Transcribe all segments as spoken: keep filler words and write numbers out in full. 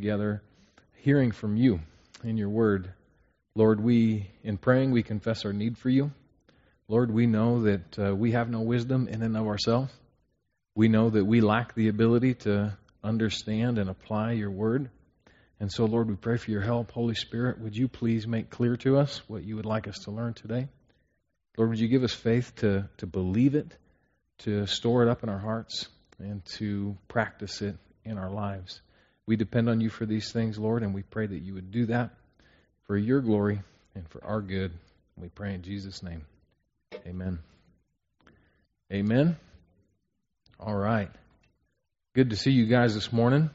together, hearing from you in your word. Lord, we, in praying, we confess our need for you. Lord, we know that uh, we have no wisdom in and of ourselves. We know that we lack the ability to understand and apply your word. And so, Lord, we pray for your help. Holy Spirit, would you please make clear to us what you would like us to learn today? Lord, would you give us faith to, to believe it, to store it up in our hearts, and to practice it in our lives? We depend on you for these things, Lord, and we pray that you would do that for your glory and for our good. We pray in Jesus' name. Amen. Amen. All right. Good to see you guys this morning.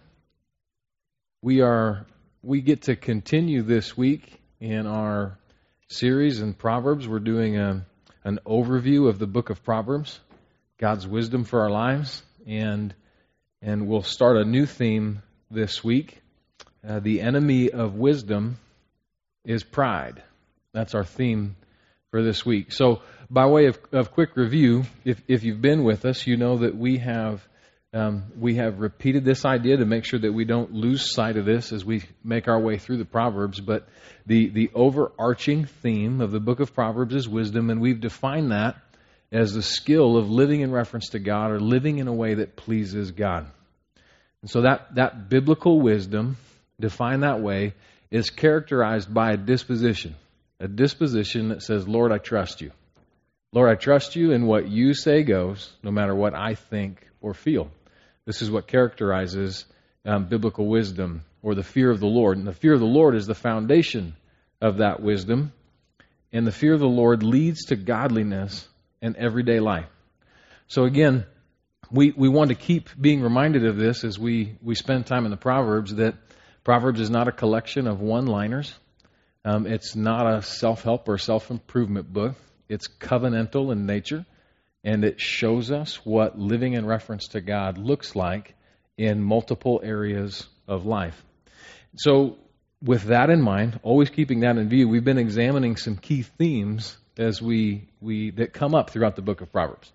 We are we get to continue this week in our series in Proverbs. We're doing a, an overview of the book of Proverbs, God's wisdom for our lives, and and we'll start a new theme this week. Uh, the enemy of wisdom is pride. That's our theme for this week. So, by way of, of quick review, if if you've been with us, you know that we have um, we have repeated this idea to make sure that we don't lose sight of this as we make our way through the Proverbs. But the the overarching theme of the book of Proverbs is wisdom, and we've defined that as the skill of living in reference to God or living in a way that pleases God. And so that that biblical wisdom, defined that way, is characterized by a disposition. A disposition that says, Lord, I trust you. Lord, I trust you, and what you say goes, no matter what I think or feel. This is what characterizes um, biblical wisdom, or the fear of the Lord. And the fear of the Lord is the foundation of that wisdom. And the fear of the Lord leads to godliness in everyday life. So again, we, we want to keep being reminded of this as we, we spend time in the Proverbs, that Proverbs is not a collection of one-liners. Um, it's not a self-help or self-improvement book. It's covenantal in nature, and it shows us what living in reference to God looks like in multiple areas of life. So with that in mind, always keeping that in view, we've been examining some key themes as we, we that come up throughout the book of Proverbs.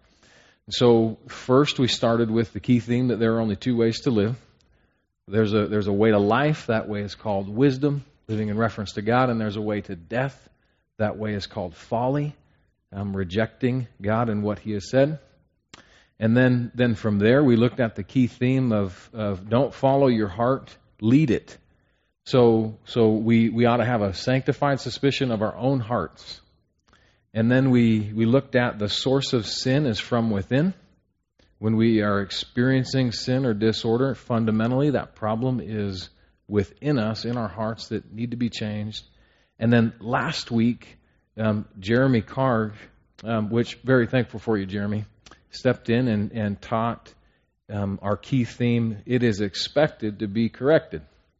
So first we started with the key theme that there are only two ways to live. There's a there's a way to life. That way is called wisdom, living in reference to God, and there's a way to death. That way is called folly, um, rejecting God and what He has said. And then, then from there, we looked at the key theme of, of don't follow your heart, lead it. So so we, we ought to have a sanctified suspicion of our own hearts. And then we, we looked at the source of sin is from within. When we are experiencing sin or disorder, fundamentally that problem is within us, in our hearts, that need to be changed. And then last week, um, Jeremy Carg, um, which very thankful for you, Jeremy, stepped in and, and taught um, our key theme, it is expected to be corrected.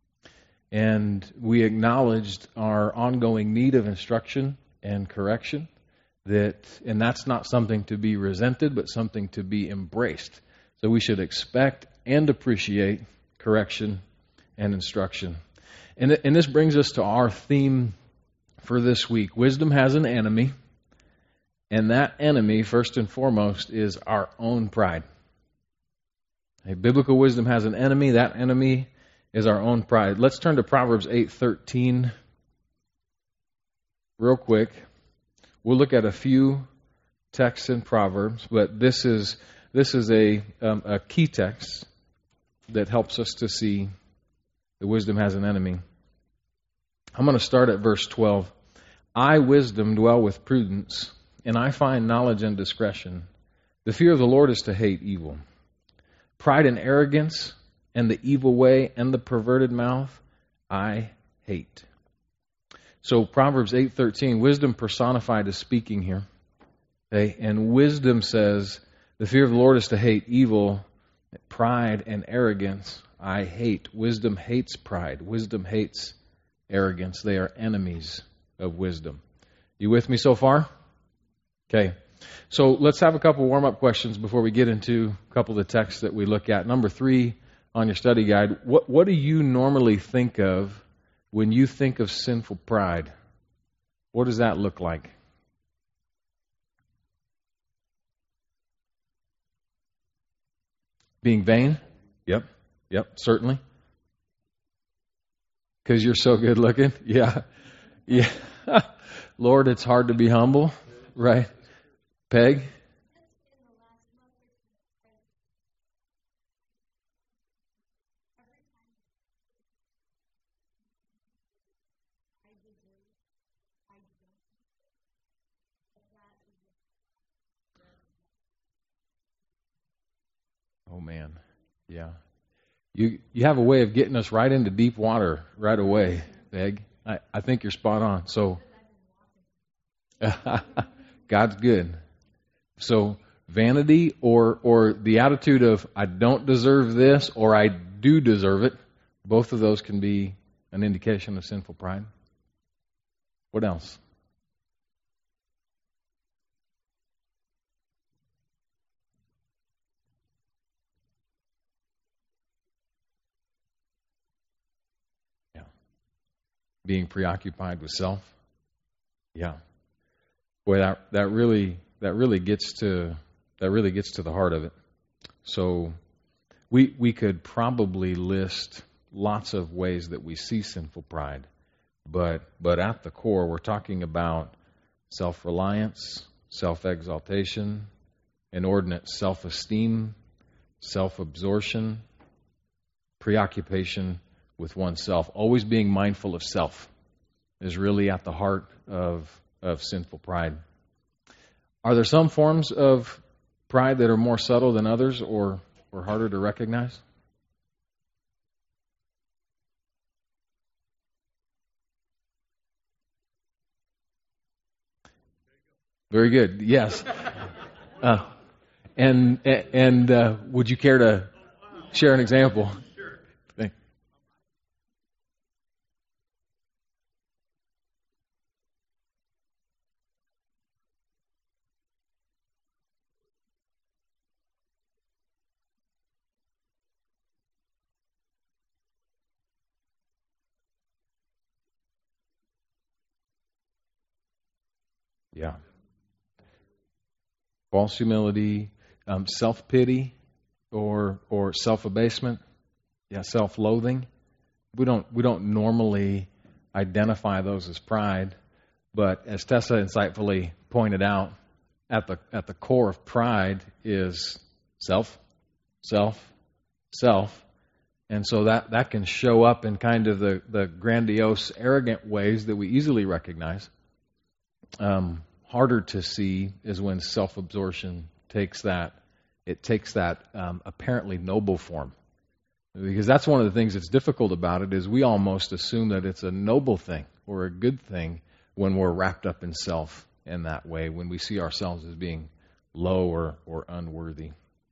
And we acknowledged our ongoing need of instruction and correction. That, and that's not something to be resented, but something to be embraced. So we should expect and appreciate correction and instruction. And, and this brings us to our theme for this week. Wisdom has an enemy, and that enemy, first and foremost, is our own pride. A biblical wisdom has an enemy. That enemy is our own pride. Let's turn to Proverbs eight thirteen real quick. We'll look at a few texts in Proverbs, but this is this is a um, a key text that helps us to see that wisdom has an enemy. I'm going to start at verse twelve. I, wisdom, dwell with prudence, and I find knowledge and discretion. The fear of the Lord is to hate evil. Pride and arrogance and the evil way and the perverted mouth I hate. So Proverbs eight thirteen, wisdom personified is speaking here. Okay? And wisdom says, the fear of the Lord is to hate evil, pride and arrogance I hate. Wisdom hates pride. Wisdom hates arrogance. They are enemies of wisdom. You with me so far? Okay. So let's have a couple warm-up questions before we get into a couple of the texts that we look at. Number three on your study guide, what, what do you normally think of when you think of sinful pride? What does that look like? Being vain? Yep, yep, certainly. Because you're so good looking? Yeah. Yeah. Lord, it's hard to be humble, right? Peg? Oh, man. Yeah. You you have a way of getting us right into deep water right away, Peg. I, I think you're spot on. So, God's good. So, vanity or or the attitude of I don't deserve this or I do deserve it, both of those can be an indication of sinful pride. What else? Yeah. Being preoccupied with self. Yeah. Boy, that that really that really gets to that really gets to the heart of it. So we we could probably list lots of ways that we see sinful pride, but but at the core we're talking about self-reliance, self-exaltation, inordinate self-esteem, self-absorption, preoccupation with oneself. Always being mindful of self is really at the heart of of sinful pride. Are there some forms of pride that are more subtle than others or, or harder to recognize? Very good. Yes. Uh, and and uh, would you care to share an example? Sure. Yeah. False humility, um, self-pity, or or self-abasement. Yeah, self-loathing. We don't we don't normally identify those as pride, but as Tessa insightfully pointed out, at the at the core of pride is self, self, self. And so that, that can show up in kind of the, the grandiose, arrogant ways that we easily recognize. Um, harder to see is when self-absorption takes that, it takes that um, apparently noble form. Because that's one of the things that's difficult about it is we almost assume that it's a noble thing or a good thing when we're wrapped up in self in that way, when we see ourselves as being low or, or unworthy.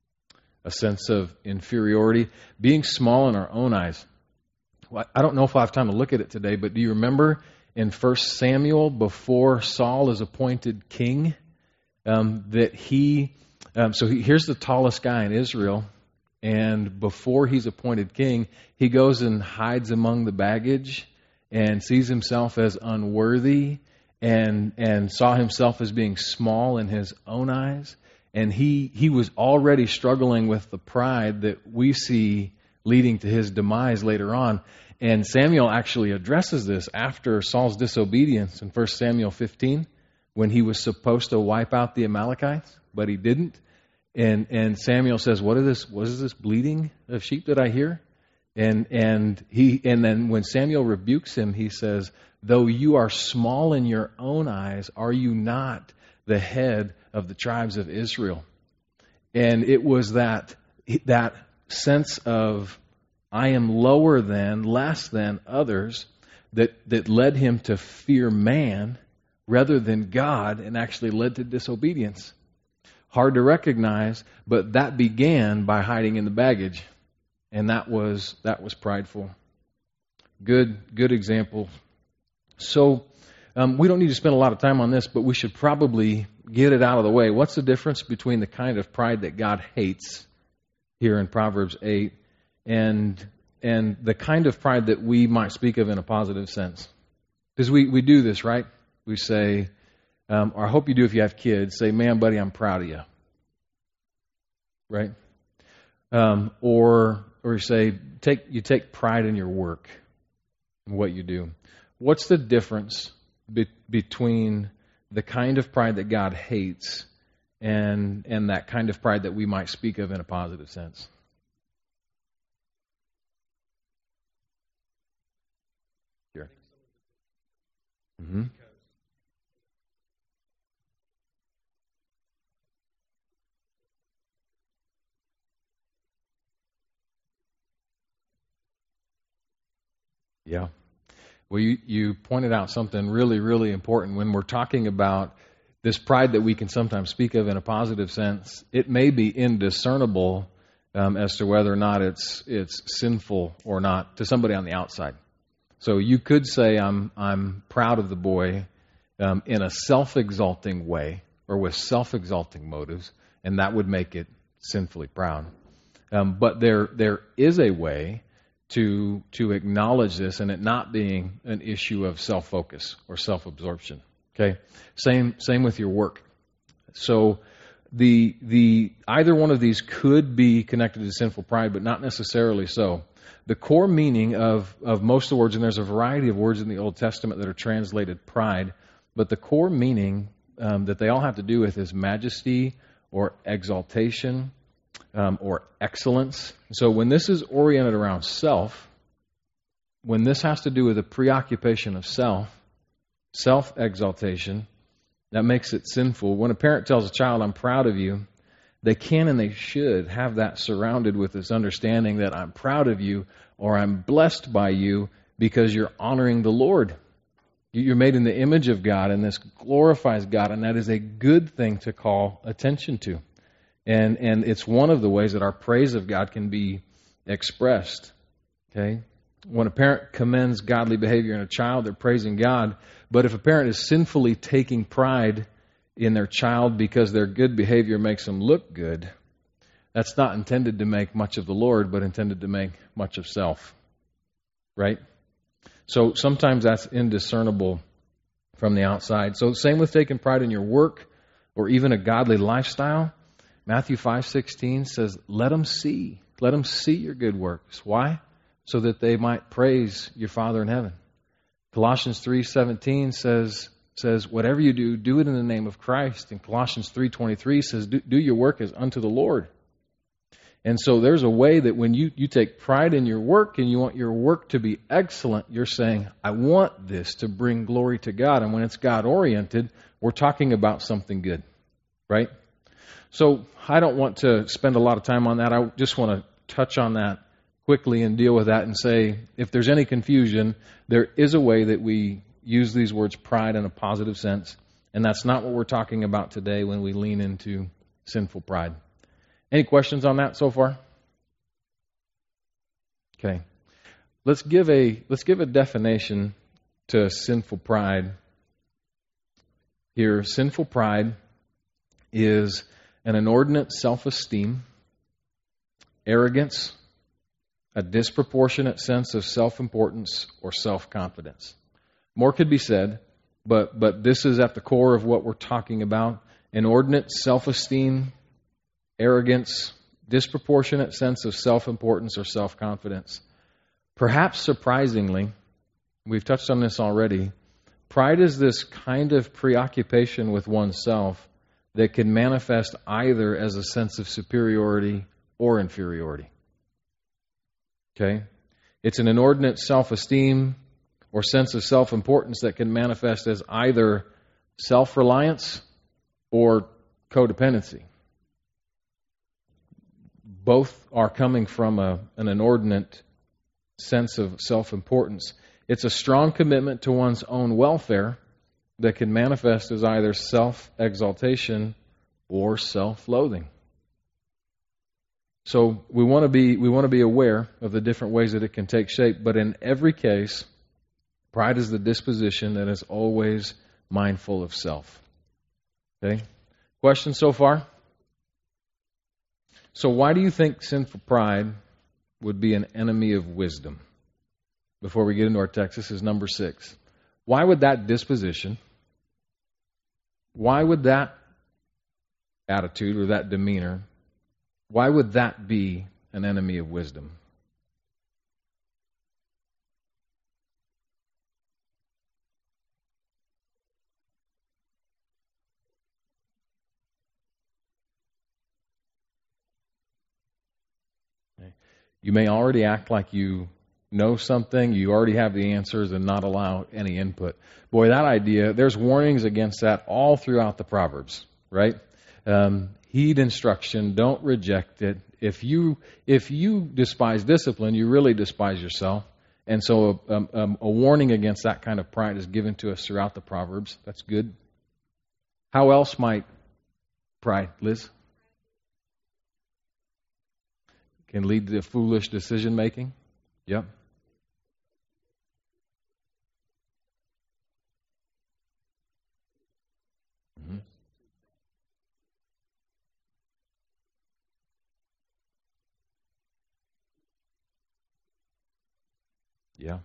A sense of inferiority, being small in our own eyes. Well, I don't know if I have time to look at it today, but do you remember in First Samuel, before Saul is appointed king, um, that he, um, so he, here's the tallest guy in Israel, and before he's appointed king, he goes and hides among the baggage and sees himself as unworthy and and saw himself as being small in his own eyes. And he, he was already struggling with the pride that we see leading to his demise later on. And Samuel actually addresses this after Saul's disobedience in First Samuel fifteen, when he was supposed to wipe out the Amalekites, but he didn't. And and Samuel says, "What is this? What is this bleating of sheep that I hear?" And and he and then when Samuel rebukes him, he says, "Though you are small in your own eyes, are you not the head of the tribes of Israel?" And it was that that sense of I am lower than, less than others that, that led him to fear man rather than God and actually led to disobedience. Hard to recognize, but that began by hiding in the baggage. And that was that was prideful. Good good example. So Um, we don't need to spend a lot of time on this, but we should probably get it out of the way. What's the difference between the kind of pride that God hates here in Proverbs eight and and the kind of pride that we might speak of in a positive sense? Because we, we do this, right? We say, um, or I hope you do if you have kids, say, "Man, buddy, I'm proud of you." Right? Um, or or you say, take you take pride in your work. in what you do. What's the difference be- between the kind of pride that God hates and and that kind of pride that we might speak of in a positive sense? Sure. Mm-hmm. Yeah. Well, you, you pointed out something really, really important. When we're talking about this pride that we can sometimes speak of in a positive sense, it may be indiscernible um, as to whether or not it's it's sinful or not to somebody on the outside. So you could say, I'm I'm proud of the boy um, in a self-exalting way or with self-exalting motives, and that would make it sinfully proud. Um, but there there is a way to to acknowledge this and it not being an issue of self-focus or self-absorption. Okay? Same same with your work. So the the either one of these could be connected to sinful pride, but not necessarily so. The core meaning of, of most of the words, and there's a variety of words in the Old Testament that are translated pride, but the core meaning um, that they all have to do with is majesty or exaltation um, or excellence. So when this is oriented around self, when this has to do with a preoccupation of self, self-exaltation, that makes it sinful. When a parent tells a child, I'm proud of you, they can and they should have that surrounded with this understanding that I'm proud of you or I'm blessed by you because you're honoring the Lord. You're made in the image of God, and this glorifies God, and that is a good thing to call attention to. And and it's one of the ways that our praise of God can be expressed. Okay? When a parent commends godly behavior in a child, they're praising God. But if a parent is sinfully taking pride in their child because their good behavior makes them look good, that's not intended to make much of the Lord, but intended to make much of self. Right? So sometimes that's indiscernible from the outside. So same with taking pride in your work or even a godly lifestyle. Matthew five sixteen says, let them see. Let them see your good works. Why? So that they might praise your Father in heaven. Colossians three seventeen says, says, whatever you do, do it in the name of Christ. And Colossians three twenty-three says, do, do your work as unto the Lord. And so there's a way that when you, you take pride in your work and you want your work to be excellent, you're saying, I want this to bring glory to God. And when it's God-oriented, we're talking about something good, right? So I don't want to spend a lot of time on that. I just want to touch on that quickly and deal with that and say, if there's any confusion, there is a way that we use these words pride in a positive sense, and that's not what we're talking about today when we lean into sinful pride. Any questions on that so far? Okay. Let's give a let's give a definition to sinful pride. Here, sinful pride is an inordinate self-esteem, arrogance, a disproportionate sense of self-importance or self-confidence. More could be said, but but this is at the core of what we're talking about. Inordinate self-esteem, arrogance, disproportionate sense of self-importance or self-confidence. Perhaps surprisingly, we've touched on this already, pride is this kind of preoccupation with oneself that can manifest either as a sense of superiority or inferiority. Okay? It's an inordinate self-esteem or sense of self-importance that can manifest as either self-reliance or codependency. Both are coming from a, an inordinate sense of self-importance. It's a strong commitment to one's own welfare that can manifest as either self-exaltation or self-loathing. So we want to be we want to be aware of the different ways that it can take shape, but in every case, pride is the disposition that is always mindful of self. Okay? Questions so far? So why do you think sinful pride would be an enemy of wisdom? Before we get into our text, this is number six. Why would that disposition, why would that attitude or that demeanor, why would that be an enemy of wisdom? You may already act like you know something, you already have the answers, and not allow any input. Boy, that idea, there's warnings against that all throughout the Proverbs, right? Um, heed instruction, don't reject it. If you if you despise discipline, you really despise yourself. And so a, a, a warning against that kind of pride is given to us throughout the Proverbs. That's good. How else might pride, Liz? Can lead to foolish decision making. Yep. Mm-hmm. Yeah.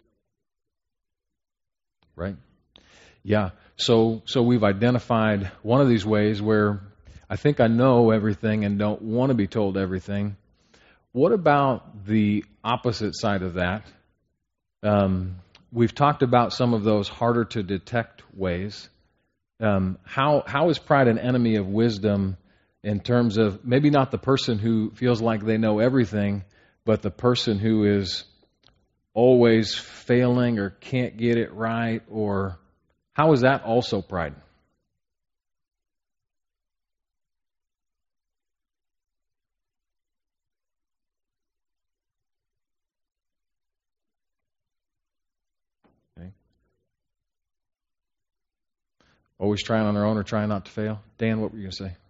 Right. Yeah. So so we've identified one of these ways where I think I know everything and don't want to be told everything. What about the opposite side of that? Um, we've talked about some of those harder to detect ways. Um, how how is pride an enemy of wisdom in terms of maybe not the person who feels like they know everything, but the person who is always failing or can't get it right? Or how is that also pride? Okay. Always trying on their own or trying not to fail? Dan, what were you going to say?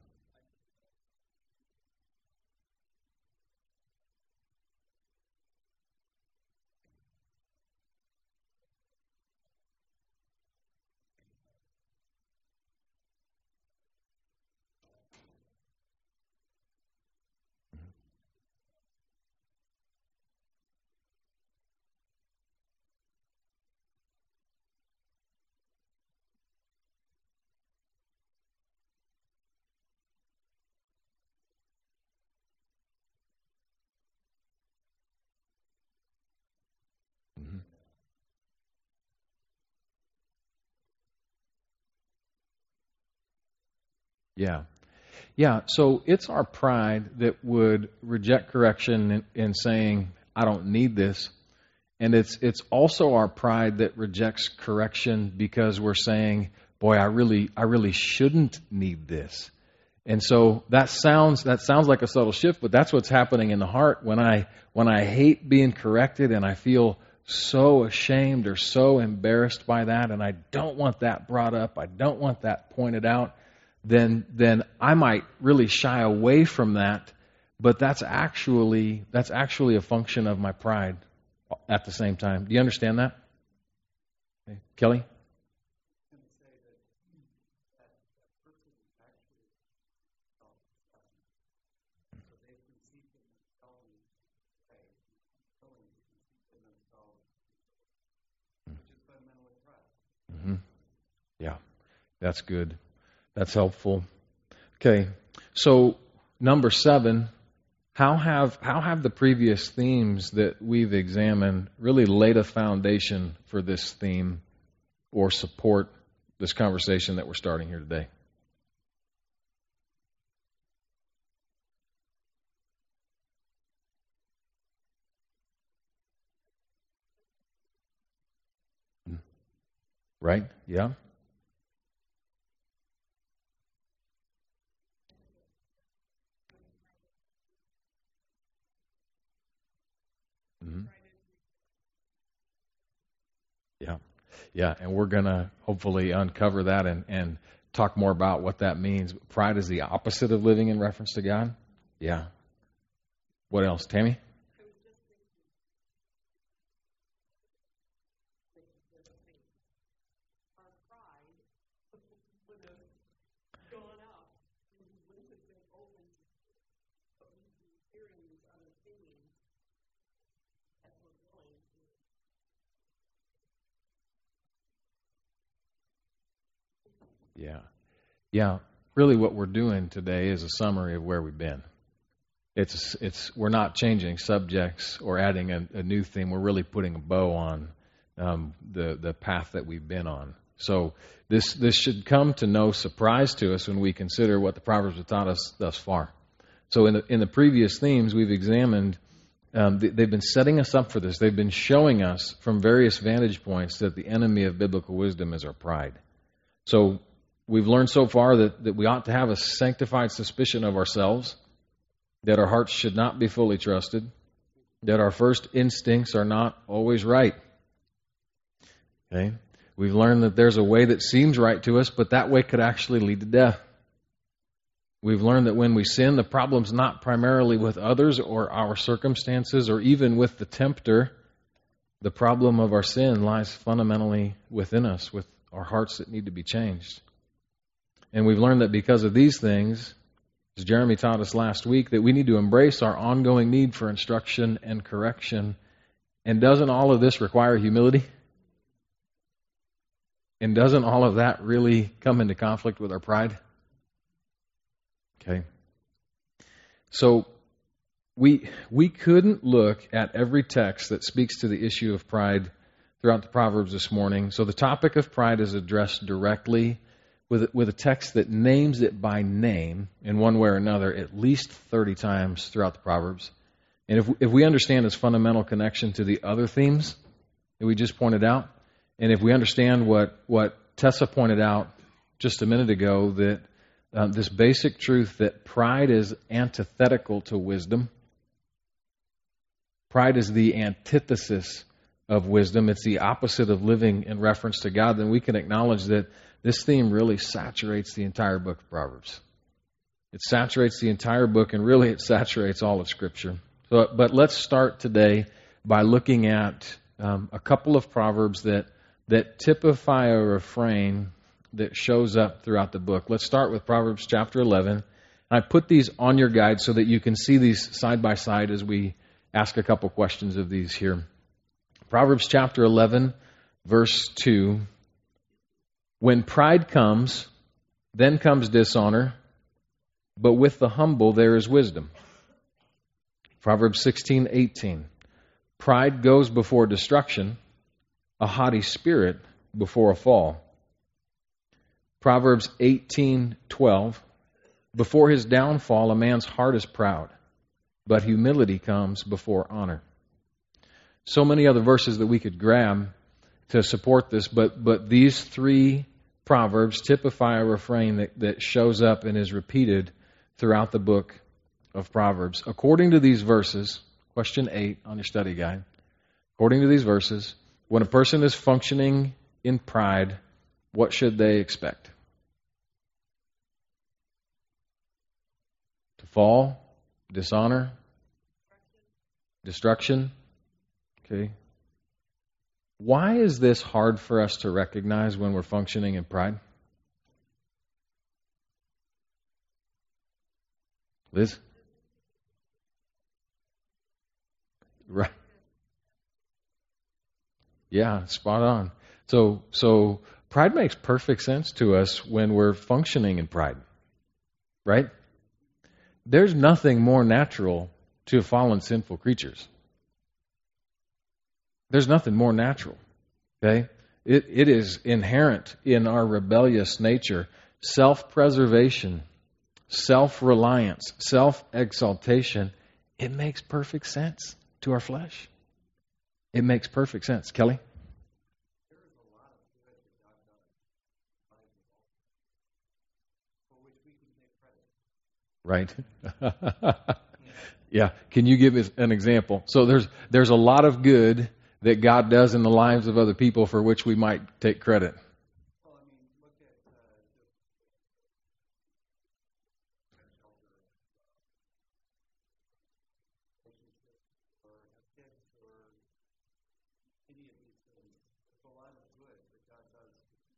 Mm-hmm. Yeah. Yeah, so it's our pride that would reject correction in, in saying, I don't need this. And it's it's also our pride that rejects correction because we're saying, boy, I really I really shouldn't need this. And so that sounds that sounds like a subtle shift, but that's what's happening in the heart when I when I hate being corrected and I feel so ashamed or so embarrassed by that and I don't want that brought up, I don't want that pointed out, then then I might really shy away from that, but that's actually that's actually a function of my pride at the same time. Do you understand that? Okay. Kelly? Mm-hmm. Yeah, that's good. That's helpful. Okay, so number seven, how have how have the previous themes that we've examined really laid a foundation for this theme or support this conversation that we're starting here today? Right? Yeah. Mm-hmm. Yeah. Yeah, and we're going to hopefully uncover that and, and talk more about what that means. Pride is the opposite of living in reference to God. Yeah. What else? Tammy? Yeah. Yeah. Really what we're doing today is a summary of where we've been. It's it's we're not changing subjects or adding a, a new theme. We're really putting a bow on um, the the path that we've been on. So this this should come to no surprise to us when we consider what the Proverbs have taught us thus far. So in the in the previous themes, we've examined Um, they, they've been setting us up for this. They've been showing us from various vantage points that the enemy of biblical wisdom is our pride. So we've learned so far that, that we ought to have a sanctified suspicion of ourselves, that our hearts should not be fully trusted, that our first instincts are not always right. Okay? We've learned that there's a way that seems right to us, but that way could actually lead to death. We've learned that when we sin, the problem's not primarily with others or our circumstances or even with the tempter. The problem of our sin lies fundamentally within us, with our hearts that need to be changed. And we've learned that because of these things, as Jeremy taught us last week, that we need to embrace our ongoing need for instruction and correction. And doesn't all of this require humility? And doesn't all of that really come into conflict with our pride? Okay. So we we couldn't look at every text that speaks to the issue of pride throughout the Proverbs this morning. So the topic of pride is addressed directly with, with a text that names it by name in one way or another at least thirty times throughout the Proverbs. And if, if we understand its fundamental connection to the other themes that we just pointed out, and if we understand what, what Tessa pointed out just a minute ago, that um, this basic truth that pride is antithetical to wisdom, pride is the antithesis of wisdom, it's the opposite of living in reference to God, then we can acknowledge that this theme really saturates the entire book of Proverbs. It saturates the entire book, and really it saturates all of Scripture. So, but let's start today by looking at um, a couple of Proverbs that that typify a refrain that shows up throughout the book. Let's start with Proverbs chapter eleven. I put these on your guide so that you can see these side by side as we ask a couple questions of these here. Proverbs chapter eleven, verse two. When pride comes, then comes dishonor, but with the humble there is wisdom. Proverbs sixteen, eighteen. Pride goes before destruction, a haughty spirit before a fall. Proverbs eighteen, twelve. Before his downfall, a man's heart is proud, but humility comes before honor. So many other verses that we could grab to support this, but but these three Proverbs typify a refrain that, that shows up and is repeated throughout the book of Proverbs. According to these verses, question eight on your study guide, according to these verses, when a person is functioning in pride, what should they expect? To fall, dishonor, destruction. Okay. Why is this hard for us to recognize when we're functioning in pride? Liz? Right. Yeah, spot on. So, so pride makes perfect sense to us when we're functioning in pride, right? There's nothing more natural to fallen sinful creatures. There's nothing more natural, okay? It, it is inherent in our rebellious nature. Self-preservation, self-reliance, self-exaltation. It makes perfect sense to our flesh. It makes perfect sense. Kelly? Right. Yeah. Can you give us an example? So there's there's a lot of good that God does in the lives of other people for which we might take credit. Well, I mean, look at uh, or kids or any of these things. There's a lot of good that God does.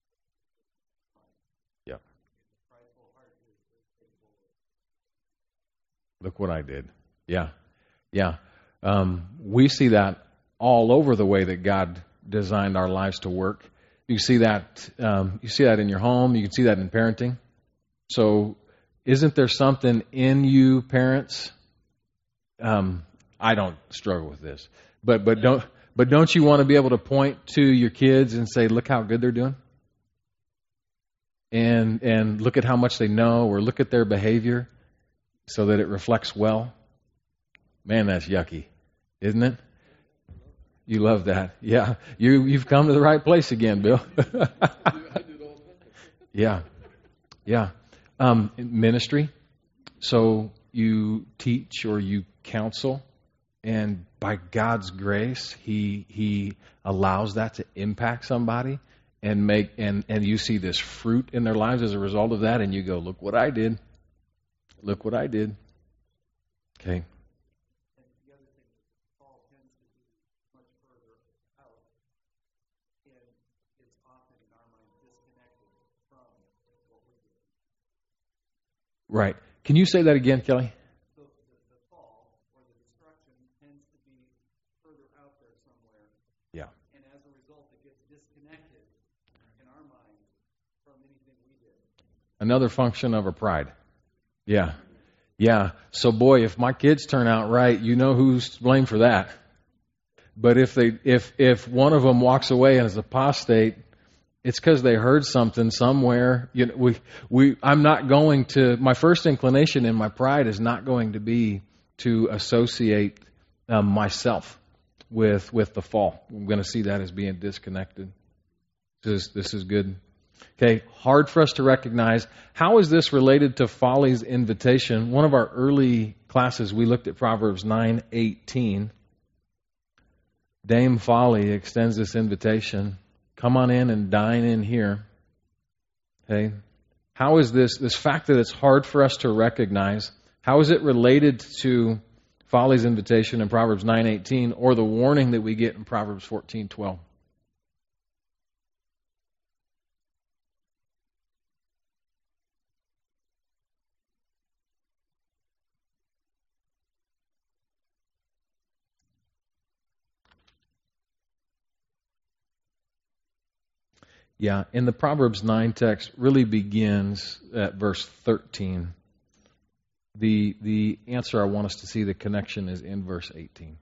Yeah. The prideful heart is capable of. Look what I did. Yeah. Yeah. Um, we see that all over the way that God designed our lives to work. You see that um, you see that in your home. You can see that in parenting. So isn't there something in you, parents? Um, I don't struggle with this. But but don't but don't you want to be able to point to your kids and say, look how good they're doing? And and look at how much they know, or look at their behavior so that it reflects well? Man, that's yucky. Isn't it? You love that. Yeah. You, you've come to the right place again, Bill. Yeah. Yeah. Um, ministry. So you teach or you counsel, and by God's grace, He He allows that to impact somebody and make and, and you see this fruit in their lives as a result of that, and you go, look what I did. Look what I did. Okay. And the other thing is Paul tends to be much further out, and it's often in our mind disconnected from what we do. Right. Can you say that again, Kelly? So the, the fall or the destruction tends to be further out there somewhere. Yeah. And as a result, it gets disconnected in our mind from anything we did. Another function of our pride. Yeah. Yeah. So boy, if my kids turn out right, you know who's to blame for that. But if they if if one of them walks away and is apostate, it's because they heard something somewhere. You know, we we I'm not going to my first inclination in my pride is not going to be to associate um, myself with with the fall. I'm going to see that as being disconnected. This is this is good. Okay, hard for us to recognize. How is this related to Folly's invitation? One of our early classes, we looked at Proverbs nine eighteen. Dame Folly extends this invitation. Come on in and dine in here. Okay, how is this, this fact that it's hard for us to recognize, how is it related to Folly's invitation in Proverbs nine eighteen or the warning that we get in Proverbs fourteen twelve? Yeah, and the Proverbs nine text really begins at verse thirteen. The the answer I want us to see, the connection, is in verse eighteen.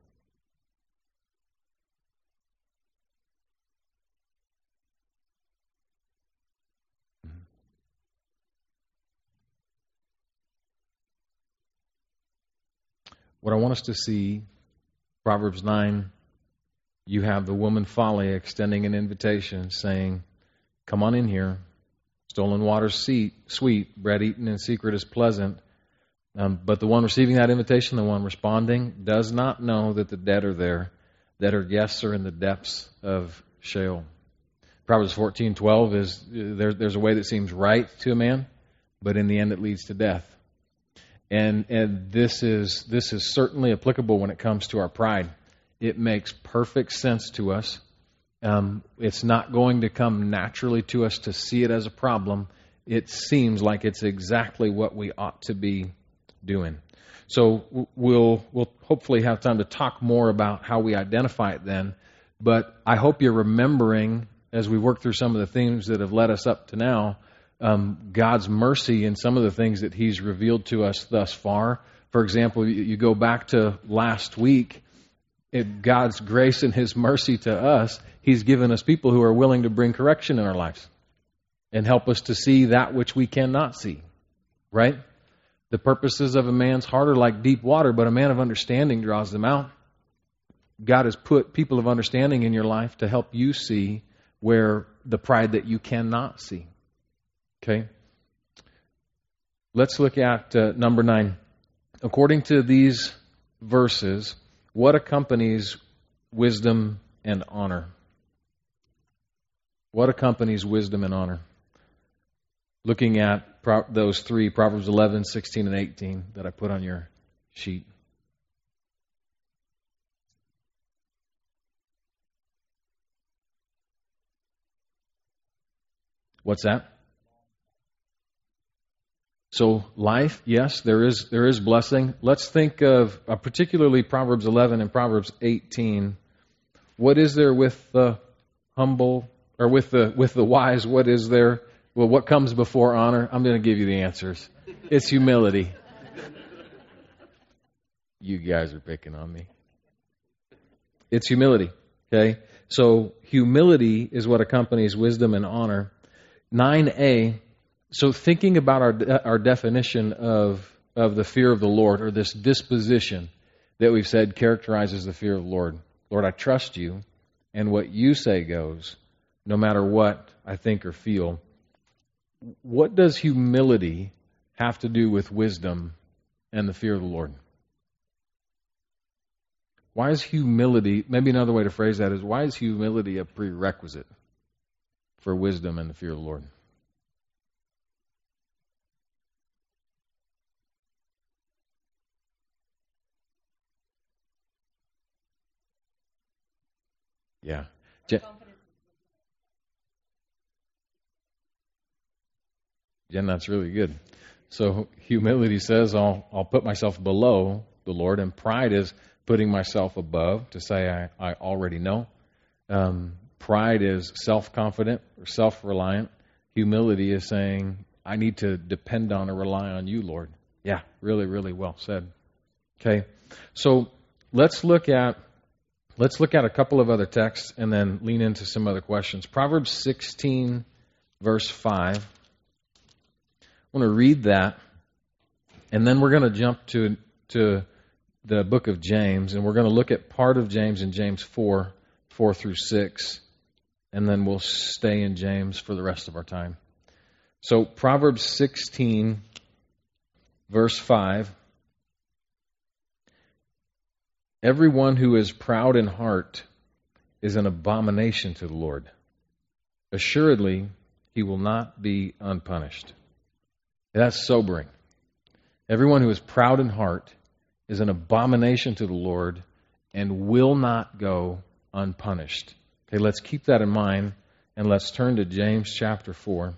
What I want us to see, Proverbs nine, you have the woman Folly extending an invitation saying, come on in here. Stolen water's sweet, bread eaten in secret is pleasant. Um, but the one receiving that invitation, the one responding, does not know that the dead are there, that her guests are in the depths of Sheol. Proverbs fourteen twelve is, there, there's a way that seems right to a man, but in the end it leads to death. And and this is this is certainly applicable when it comes to our pride. It makes perfect sense to us. Um, it's not going to come naturally to us to see it as a problem. It seems like it's exactly what we ought to be doing. So we'll we'll hopefully have time to talk more about how we identify it then. But I hope you're remembering, as we work through some of the themes that have led us up to now, um, God's mercy in some of the things that He's revealed to us thus far. For example, you, you go back to last week, it, God's grace and His mercy to us, He's given us people who are willing to bring correction in our lives and help us to see that which we cannot see, right? The purposes of a man's heart are like deep water, but a man of understanding draws them out. God has put people of understanding in your life to help you see where the pride that you cannot see. Okay? Let's look at uh, number nine. According to these verses, what accompanies wisdom and honor? What accompanies wisdom and honor? Looking at pro- those three, Proverbs eleven, sixteen, and eighteen that I put on your sheet. What's that? So life, yes, there is there is blessing. Let's think of uh, particularly Proverbs eleven and Proverbs eighteen. What is there with the humble, or with the with the wise? What is there? Well, what comes before honor? I'm going to give you the answers. It's humility. You guys are picking on me. It's humility. Okay, so humility is what accompanies wisdom and honor. nine A. So thinking about our our definition of of the fear of the Lord, or this disposition, that we've said characterizes the fear of the Lord. Lord, I trust you, and what you say goes, no matter what I think or feel. What does humility have to do with wisdom and the fear of the Lord? Why is humility, maybe another way to phrase that is, why is humility a prerequisite for wisdom and the fear of the Lord? Yeah. Jen, Jen, that's really good. So humility says I'll I'll put myself below the Lord, and pride is putting myself above to say I, I already know. Um, pride is self-confident or self-reliant. Humility is saying I need to depend on or rely on you, Lord. Yeah, really, really well said. Okay, so let's look at let's look at a couple of other texts and then lean into some other questions. Proverbs sixteen, verse five. I want to read that, and then we're going to jump to to the book of James, and we're going to look at part of James in James four, four through six, and then we'll stay in James for the rest of our time. So Proverbs sixteen, verse five. Everyone who is proud in heart is an abomination to the Lord. Assuredly, he will not be unpunished. That's sobering. Everyone who is proud in heart is an abomination to the Lord and will not go unpunished. Okay, let's keep that in mind, and let's turn to James chapter four.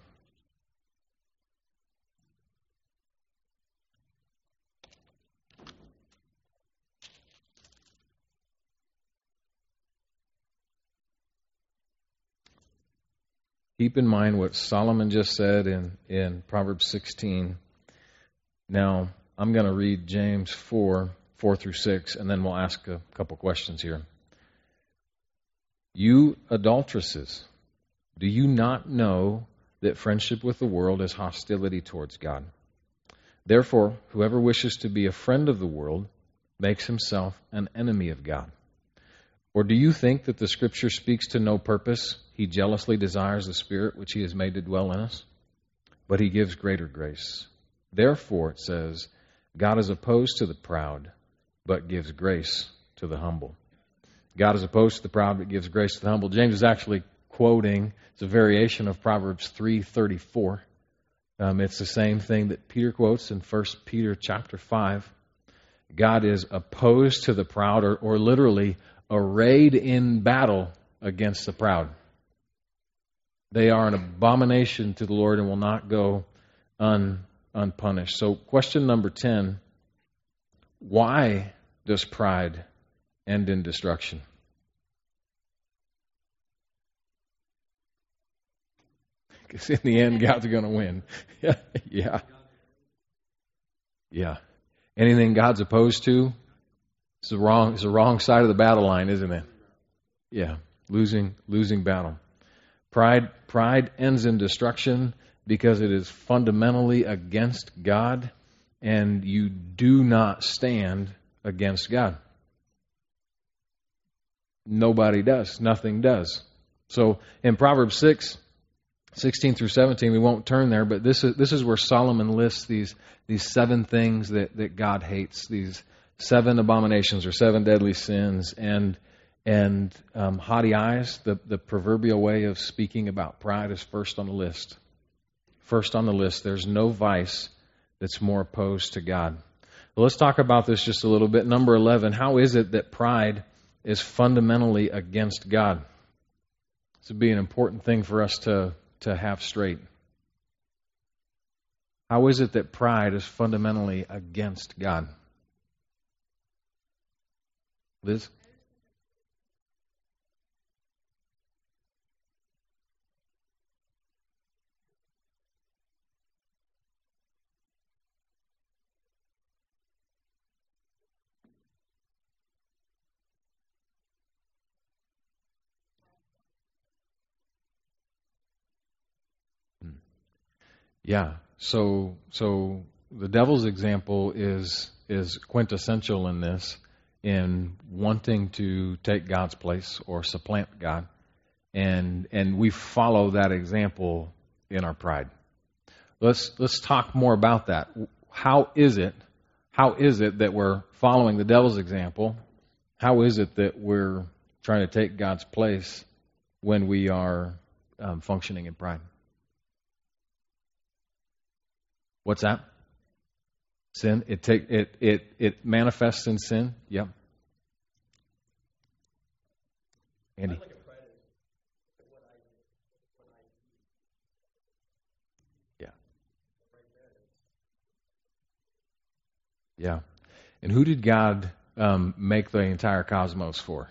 Keep in mind what Solomon just said in, in Proverbs sixteen. Now, I'm going to read James four, four through six, and then we'll ask a couple questions here. You adulteresses, do you not know that friendship with the world is hostility towards God? Therefore, whoever wishes to be a friend of the world makes himself an enemy of God. Or do you think that the Scripture speaks to no purpose? He jealously desires the Spirit which He has made to dwell in us, but He gives greater grace. Therefore, it says, God is opposed to the proud, but gives grace to the humble. God is opposed to the proud, but gives grace to the humble. James is actually quoting, it's a variation of Proverbs three thirty-four. Um, it's the same thing that Peter quotes in First Peter chapter five. God is opposed to the proud, or, or literally arrayed in battle against the proud. They are an abomination to the Lord and will not go un, unpunished. So question number ten, why does pride end in destruction? Because in the end, God's going to win. yeah. Yeah. Yeah. Anything God's opposed to, it's the wrong, it's the wrong side of the battle line, isn't it? Yeah. Losing, losing battle. Pride, pride ends in destruction because it is fundamentally against God, and you do not stand against God. Nobody does. Nothing does. So in Proverbs six, sixteen through seventeen, we won't turn there, but this is this is where Solomon lists these these seven things that, that God hates, these seven abominations or seven deadly sins, and and um, haughty eyes, the, the proverbial way of speaking about pride, is first on the list. First on the list. There's no vice that's more opposed to God. Well, let's talk about this just a little bit. Number eleven, how is it that pride is fundamentally against God? This would be an important thing for us to, to have straight. How is it that pride is fundamentally against God? Liz? Yeah. So so the devil's example is is quintessential in this. in wanting to take God's place or supplant God. And and we follow that example in our pride. Let's let's talk more about that. How is it? How is it that we're following the devil's example? How is it that we're trying to take God's place when we are um, functioning in pride? What's that? Sin. It take it it it manifests in sin. Yep. Andy. Yeah. Yeah. And who did God um, make the entire cosmos for?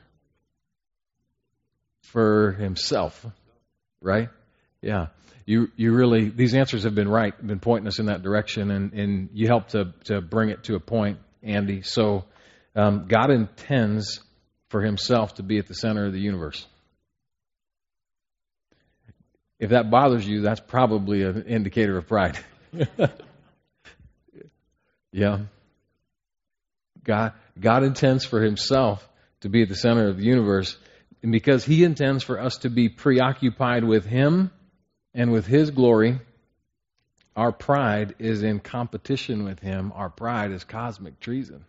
For Himself, right? Yeah. You you really, these answers have been right, been pointing us in that direction, and, and you helped to, to bring it to a point, Andy. So um, God intends for Himself to be at the center of the universe. If that bothers you, that's probably an indicator of pride. Yeah. God, God intends for Himself to be at the center of the universe, and because He intends for us to be preoccupied with Him and with His glory, our pride is in competition with Him. Our pride is cosmic treason.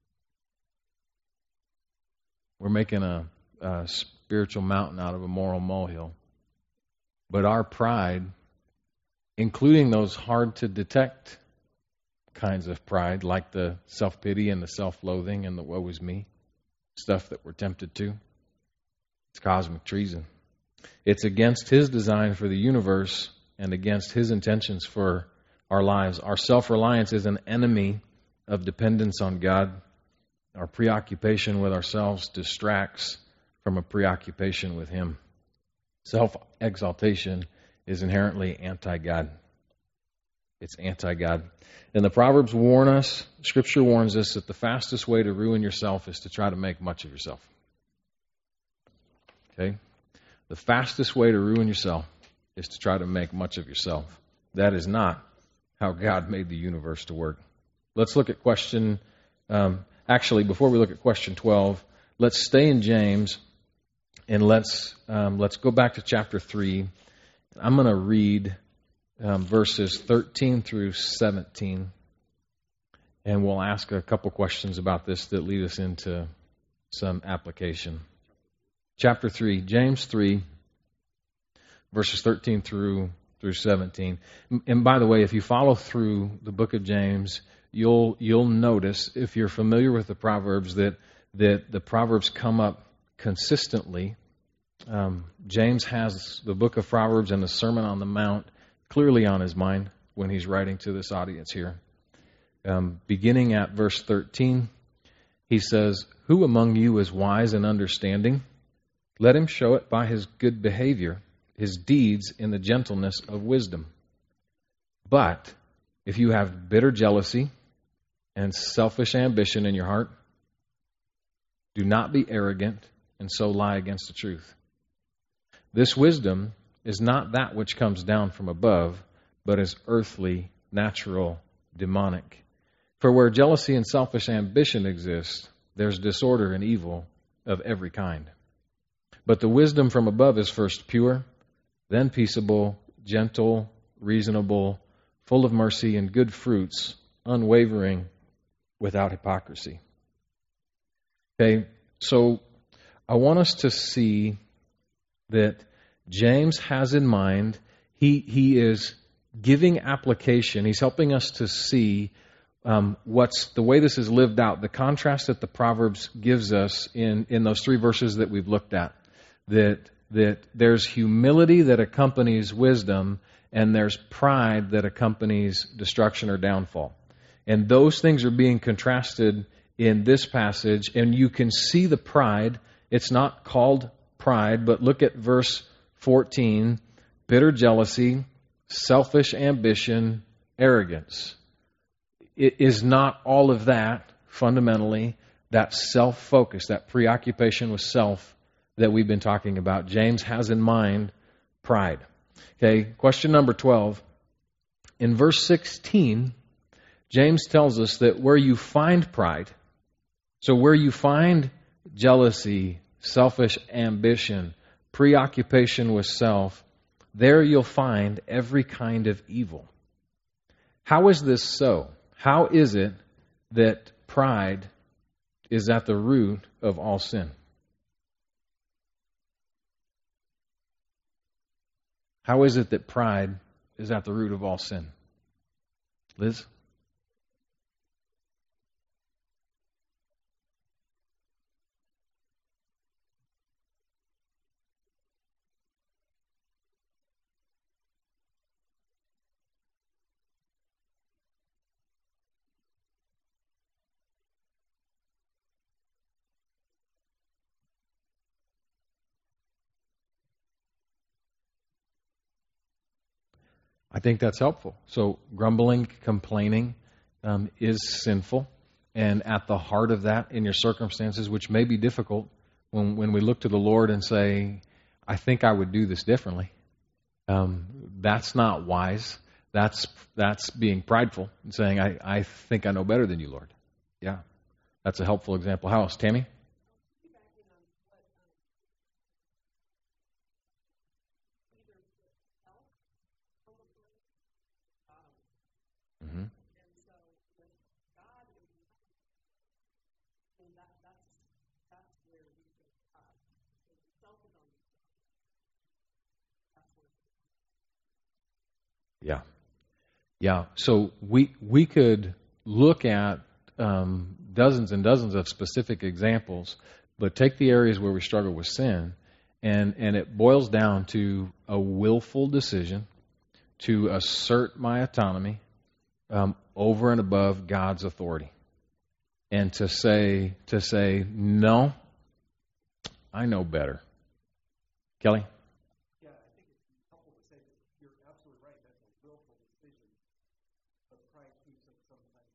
We're making a, a spiritual mountain out of a moral molehill. But our pride, including those hard-to-detect kinds of pride, like the self-pity and the self-loathing and the woe is me, stuff that we're tempted to, it's cosmic treason. It's against His design for the universe and against His intentions for our lives. Our self-reliance is an enemy of dependence on God. Our preoccupation with ourselves distracts from a preoccupation with Him. Self-exaltation is inherently anti-God. It's anti-God. And the Proverbs warn us, Scripture warns us, that the fastest way to ruin yourself is to try to make much of yourself. Okay? The fastest way to ruin yourself is to try to make much of yourself. That is not how God made the universe to work. Let's look at question, um, actually, before we look at question twelve, let's stay in James, and let's um, let's go back to chapter three. I'm going to read um, verses thirteen through seventeen, and we'll ask a couple questions about this that lead us into some application. Chapter three, James three, verses thirteen through through seventeen. And by the way, if you follow through the book of James, you'll you'll notice, if you're familiar with the Proverbs, that that the Proverbs come up consistently. Um, James has the book of Proverbs and the Sermon on the Mount clearly on his mind when he's writing to this audience here. Um, beginning at verse thirteen, he says, "Who among you is wise and understanding? Let him show it by his good behavior, his deeds in the gentleness of wisdom. But if you have bitter jealousy and selfish ambition in your heart, do not be arrogant and so lie against the truth. This wisdom is not that which comes down from above, but is earthly, natural, demonic. For where jealousy and selfish ambition exist, there's disorder and evil of every kind. But the wisdom from above is first pure, then peaceable, gentle, reasonable, full of mercy and good fruits, unwavering, without hypocrisy." Okay, so I want us to see that James has in mind, he he is giving application. He's helping us to see um, what's the way this is lived out, the contrast that the Proverbs gives us in, in those three verses that we've looked at. That that there's humility that accompanies wisdom, and there's pride that accompanies destruction or downfall. And those things are being contrasted in this passage, and you can see the pride. It's not called pride, but look at verse fourteen. Bitter jealousy, selfish ambition, arrogance. It is not all of that, fundamentally, that self-focus, that preoccupation with self that we've been talking about. James has in mind pride. Okay, question number twelve. In verse sixteen, James tells us that where you find pride, So where you find jealousy, selfish ambition, preoccupation with self, there you'll find every kind of evil. How is this so? How is it that pride is at the root of all sin? How is it that pride is at the root of all sin? Liz? I think that's helpful. So grumbling, complaining um, is sinful. And at the heart of that, in your circumstances, which may be difficult, when, when we look to the Lord and say, I think I would do this differently, um, that's not wise. That's that's being prideful and saying, I, I think I know better than you, Lord. Yeah, that's a helpful example. How else, Tammy? Mm-hmm. Yeah. Yeah. So we we could look at um, dozens and dozens of specific examples, but take the areas where we struggle with sin, and, and it boils down to a willful decision to assert my autonomy um, over and above God's authority. And to say to say, no, I know better. Kelly? Yeah, I think it's helpful to say that you're absolutely right. That's a willful decision, but pride keeps us sometimes.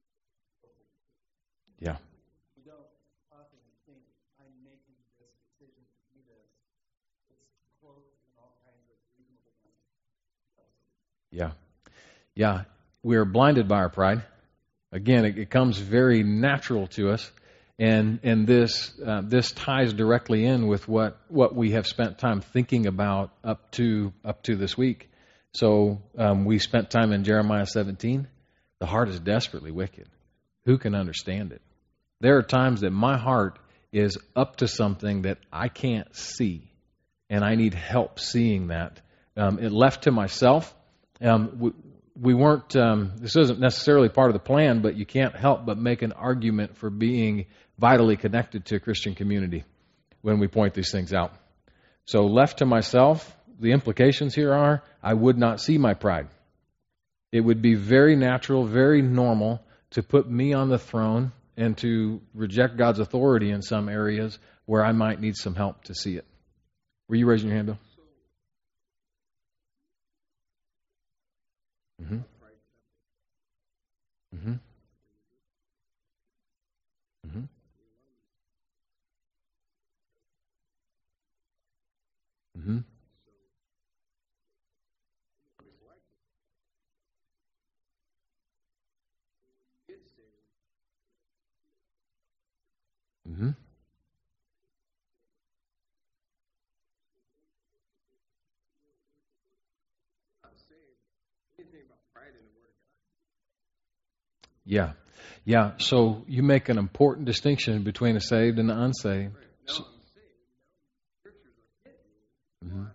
Yeah. We don't often think I'm making this decision to do this. It's clothed in all kinds of reasonableness. Yeah. Yeah. We're blinded by our pride. Again, it, it comes very natural to us. And and this uh, this ties directly in with what, what we have spent time thinking about up to up to this week. So um, we spent time in Jeremiah seventeen. The heart is desperately wicked. Who can understand it? There are times that my heart is up to something that I can't see, and I need help seeing that. Um, it left to myself. Um, we, we weren't. Um, this isn't necessarily part of the plan, but you can't help but make an argument for being vitally connected to a Christian community when we point these things out. So left to myself, the implications here are I would not see my pride. It would be very natural, very normal to put me on the throne and to reject God's authority in some areas where I might need some help to see it. Were you raising your hand, Bill? Mm-hmm. Mm-hmm. Mm-hmm. Mm-hmm. Mm-hmm. Yeah. Yeah. So you make an important distinction between the saved and the unsaved. So, mm-hmm.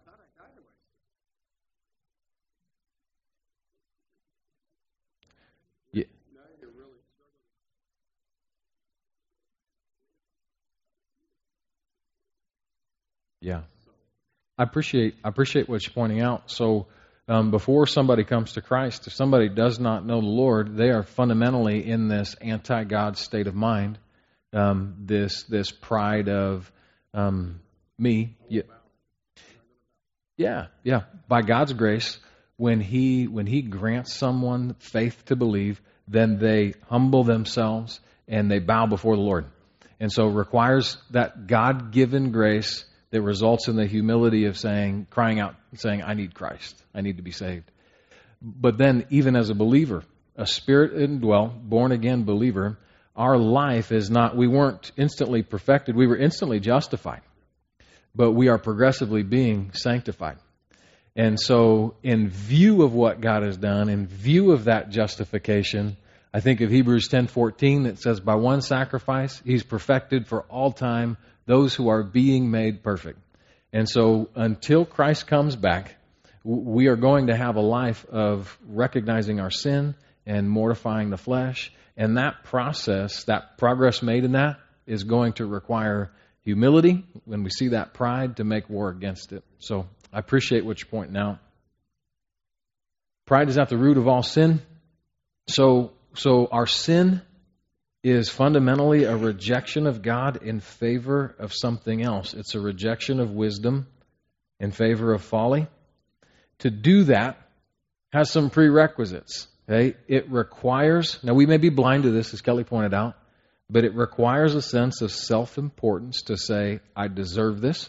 Yeah. Yeah. I appreciate I appreciate what you're pointing out. So um, before somebody comes to Christ, if somebody does not know the Lord, they are fundamentally in this anti-God state of mind, um, this this pride of um, me. Yeah, yeah, yeah. By God's grace, when He when He grants someone faith to believe, then they humble themselves and they bow before the Lord. And so it requires that God-given grace that results in the humility of saying, crying out, saying, I need Christ. I need to be saved. But then, even as a believer, a spirit-indwelt, born-again believer, our life is not, we weren't instantly perfected. We were instantly justified, but we are progressively being sanctified. And so in view of what God has done, in view of that justification, I think of Hebrews ten fourteen that says, by one sacrifice, He's perfected for all time those who are being made perfect. And so until Christ comes back, we are going to have a life of recognizing our sin and mortifying the flesh. And that process, that progress made in that, is going to require humility when we see that pride to make war against it. So I appreciate what you're pointing out. Pride is at the root of all sin. So, so our sin is fundamentally a rejection of God in favor of something else. It's a rejection of wisdom in favor of folly. To do that has some prerequisites. Okay? It requires, now we may be blind to this, as Kelly pointed out, but it requires a sense of self-importance to say, I deserve this.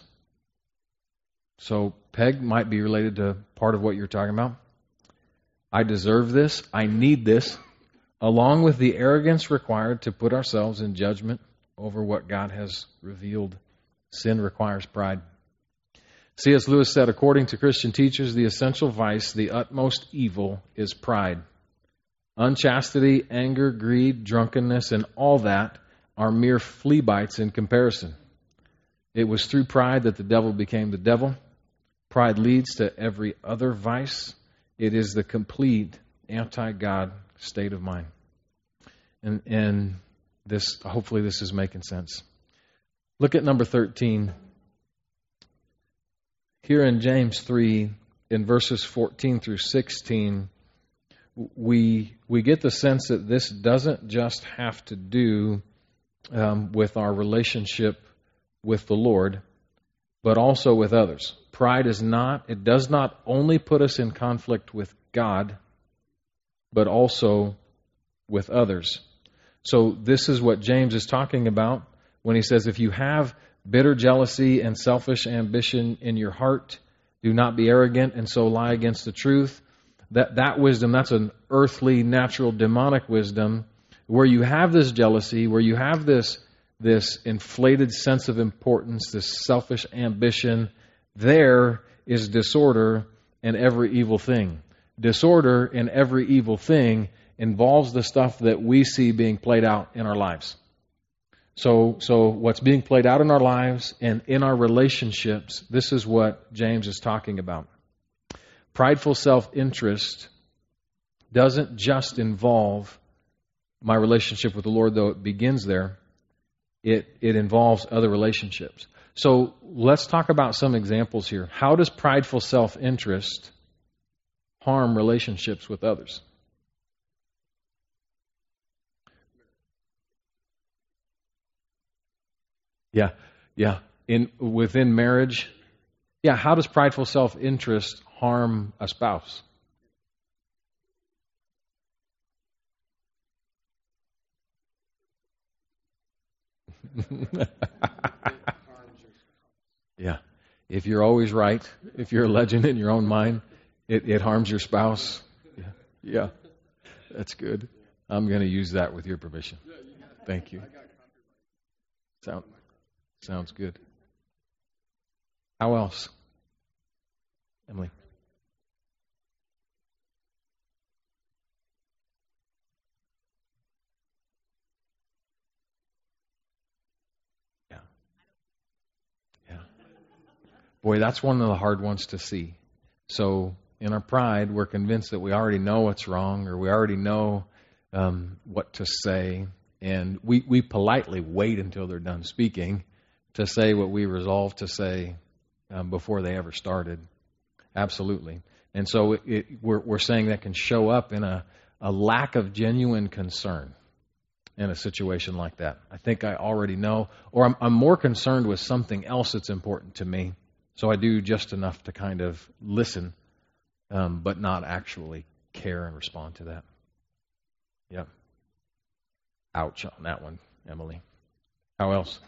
So Peg might be related to part of what you're talking about. I deserve this. I need this. Along with the arrogance required to put ourselves in judgment over what God has revealed. Sin requires pride. C S Lewis said, according to Christian teachers, the essential vice, the utmost evil, is pride. Unchastity, anger, greed, drunkenness, and all that are mere flea bites in comparison. It was through pride that the devil became the devil. Pride leads to every other vice. It is the complete anti-God state of mind. And, and this, hopefully this is making sense. Look at number thirteen. Here in James three, in verses fourteen through sixteen, we we get the sense that this doesn't just have to do um, with our relationship with the Lord, but also with others. Pride is not, it does not only put us in conflict with God, but also with others. So this is what James is talking about when he says, if you have bitter jealousy and selfish ambition in your heart, do not be arrogant and so lie against the truth. That that wisdom, that's an earthly, natural, demonic wisdom, where you have this jealousy, where you have this, this inflated sense of importance, this selfish ambition. There is disorder in every evil thing. Disorder in every evil thing involves the stuff that we see being played out in our lives. So, so what's being played out in our lives and in our relationships, this is what James is talking about. Prideful self-interest doesn't just involve my relationship with the Lord, though it begins there. It, it involves other relationships. So let's talk about some examples here. How does prideful self-interest harm relationships with others? Yeah, yeah. In within marriage, yeah. How does prideful self-interest harm a spouse? Yeah. If you're always right, if you're a legend in your own mind, it, it harms your spouse. Yeah. Yeah. That's good. I'm going to use that with your permission. Thank you. Sound, sounds good. How else? Emily. Yeah. Yeah. Boy, that's one of the hard ones to see. So in our pride, we're convinced that we already know what's wrong, or we already know um, what to say. And we, we politely wait until they're done speaking to say what we resolve to say um, before they ever started. Absolutely. And so it, it, we're, we're saying that can show up in a, a lack of genuine concern in a situation like that. I think I already know, or I'm, I'm more concerned with something else that's important to me. So I do just enough to kind of listen, um, but not actually care and respond to that. Yep. Ouch on that one, Emily. How else?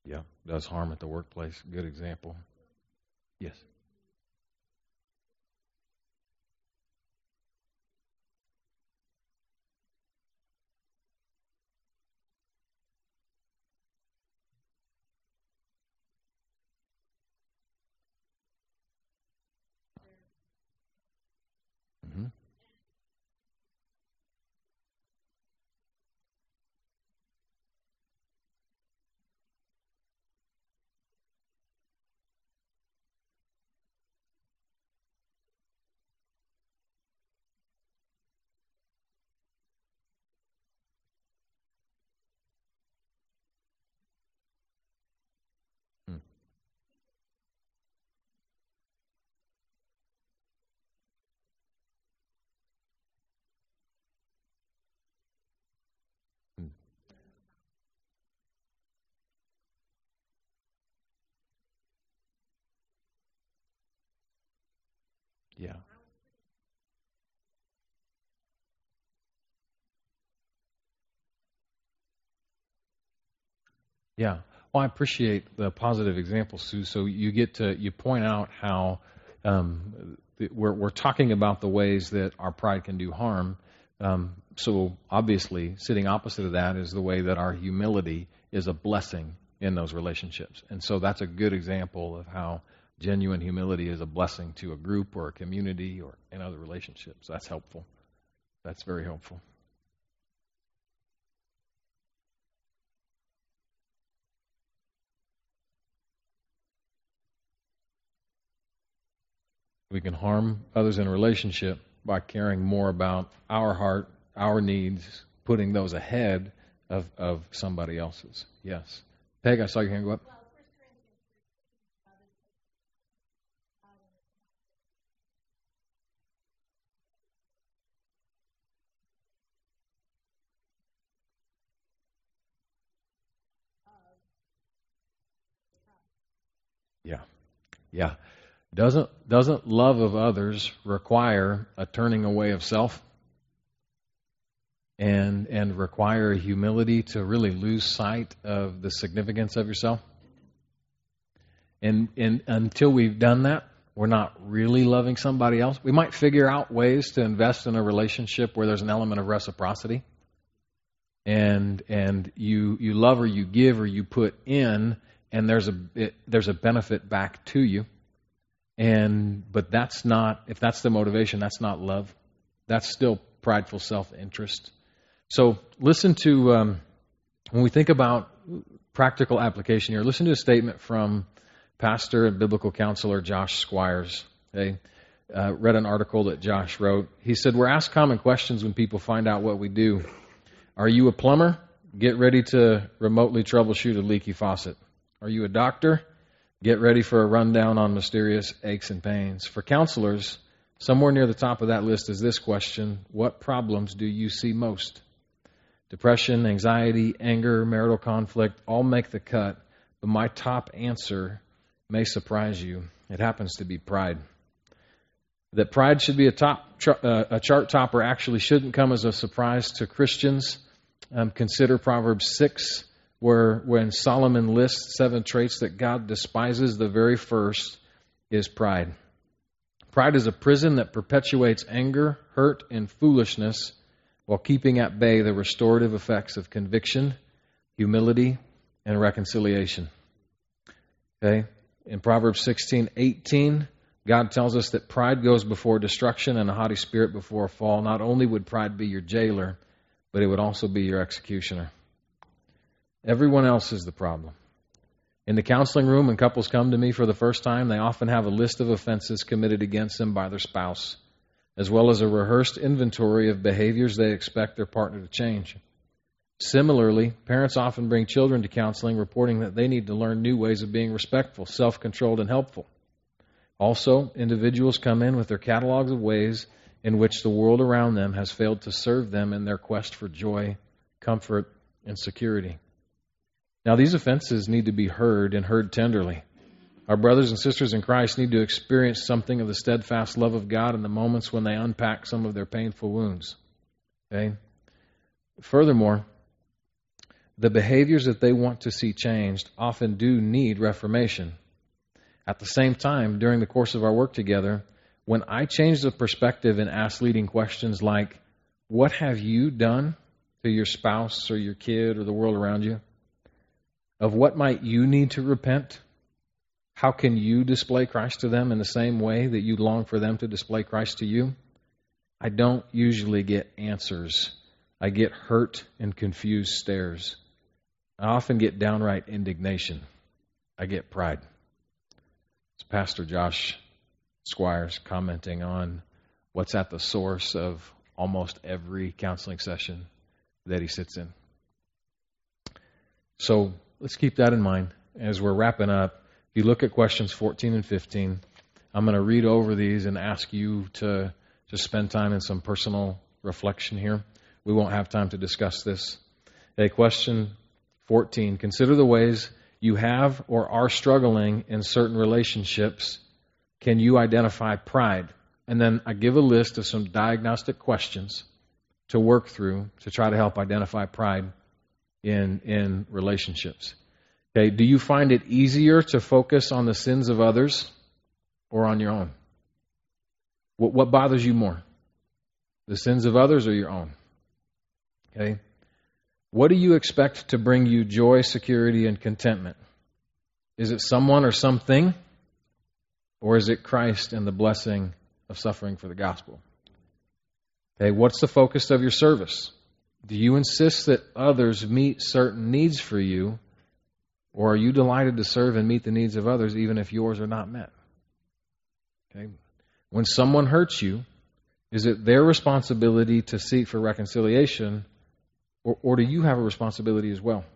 Yeah, does harm at the workplace. Good example. Yes. Mm-hmm. Mm. Mm. Yeah. Yeah. Well, I appreciate the positive example, Sue. So you get to you point out how um, we're we're talking about the ways that our pride can do harm. Um, so obviously, sitting opposite of that is the way that our humility is a blessing in those relationships. And so that's a good example of how genuine humility is a blessing to a group or a community or in other relationships. That's helpful. That's very helpful. We can harm others in a relationship by caring more about our heart, our needs, putting those ahead of, of somebody else's. Yes. Peg, I saw your hand go up. Yeah. Yeah. Doesn't doesn't love of others require a turning away of self and and require a humility to really lose sight of the significance of yourself? And and until we've done that, we're not really loving somebody else. We might figure out ways to invest in a relationship where there's an element of reciprocity. And and you you love or you give or you put in, and there's a it, there's a benefit back to you. And but that's not, if that's the motivation, that's not love. That's still prideful self-interest. So listen to, um, when we think about practical application here, listen to a statement from pastor and biblical counselor Josh Squires. Okay? Uh, read an article that Josh wrote. He said, we're asked common questions when people find out what we do. Are you a plumber? Get ready to remotely troubleshoot a leaky faucet. Are you a doctor? Get ready for a rundown on mysterious aches and pains. For counselors, somewhere near the top of that list is this question: what problems do you see most? Depression, anxiety, anger, marital conflict all make the cut, but my top answer may surprise you. It happens to be pride. That pride should be a top uh, a chart topper actually shouldn't come as a surprise to Christians. Um, consider Proverbs six, where when Solomon lists seven traits that God despises, the very first is pride. Pride is a prison that perpetuates anger, hurt, and foolishness while keeping at bay the restorative effects of conviction, humility, and reconciliation. Okay? In Proverbs sixteen eighteen, God tells us that pride goes before destruction and a haughty spirit before a fall. Not only would pride be your jailer, but it would also be your executioner. Everyone else is the problem. In the counseling room, when couples come to me for the first time, they often have a list of offenses committed against them by their spouse, as well as a rehearsed inventory of behaviors they expect their partner to change. Similarly, parents often bring children to counseling reporting that they need to learn new ways of being respectful, self-controlled, and helpful. Also, individuals come in with their catalogs of ways in which the world around them has failed to serve them in their quest for joy, comfort, and security. Now, these offenses need to be heard and heard tenderly. Our brothers and sisters in Christ need to experience something of the steadfast love of God in the moments when they unpack some of their painful wounds. Okay? Furthermore, the behaviors that they want to see changed often do need reformation. At the same time, during the course of our work together, when I change the perspective and ask leading questions like, what have you done to your spouse or your kid or the world around you? Of what might you need to repent? How can you display Christ to them in the same way that you long for them to display Christ to you? I don't usually get answers. I get hurt and confused stares. I often get downright indignation. I get pride. It's Pastor Josh Squires commenting on what's at the source of almost every counseling session that he sits in. So let's keep that in mind as we're wrapping up. If you look at questions fourteen and fifteen, I'm going to read over these and ask you to just spend time in some personal reflection here. We won't have time to discuss this. Okay, question fourteen. Consider the ways you have or are struggling in certain relationships. Can you identify pride? And then I give a list of some diagnostic questions to work through to try to help identify pride in, in relationships. Okay, do you find it easier to focus on the sins of others or on your own? What, what bothers you more? The sins of others or your own? Okay. What do you expect to bring you joy, security, and contentment? Is it someone or something? Or is it Christ and the blessing of suffering for the gospel? Okay, what's the focus of your service? Do you insist that others meet certain needs for you? Or are you delighted to serve and meet the needs of others even if yours are not met? Okay. When someone hurts you, is it their responsibility to seek for reconciliation, or, or do you have a responsibility as well?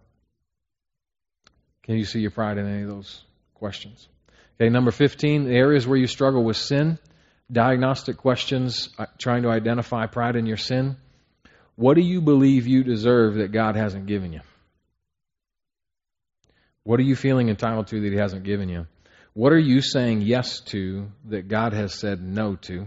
Can you see your pride in any of those questions? Okay, number fifteen, the areas where you struggle with sin, diagnostic questions, uh, trying to identify pride in your sin. What do you believe you deserve that God hasn't given you? What are you feeling entitled to that He hasn't given you? What are you saying yes to that God has said no to?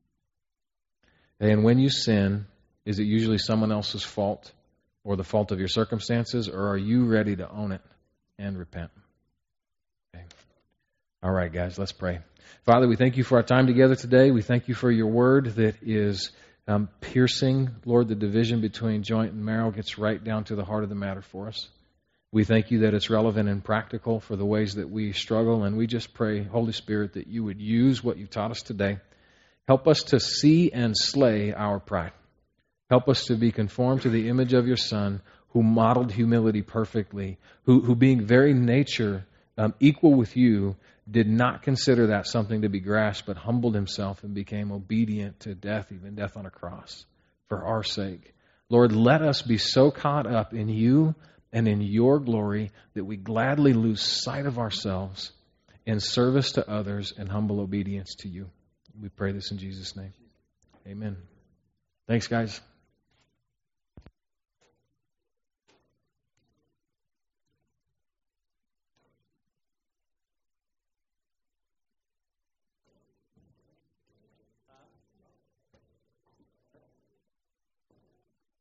And when you sin, is it usually someone else's fault or the fault of your circumstances, or are you ready to own it and repent? Okay. All right, guys, let's pray. Father, we thank you for our time together today. We thank you for your word that is um, piercing. Lord, the division between joint and marrow gets right down to the heart of the matter for us. We thank you that it's relevant and practical for the ways that we struggle, and we just pray, Holy Spirit, that you would use what you've taught us today. Help us to see and slay our pride. Help us to be conformed to the image of your Son, who modeled humility perfectly, who, who being very nature um, equal with you, did not consider that something to be grasped, but humbled himself and became obedient to death, even death on a cross, for our sake. Lord, let us be so caught up in you and in your glory that we gladly lose sight of ourselves in service to others and humble obedience to you. We pray this in Jesus' name. Amen. Thanks, guys.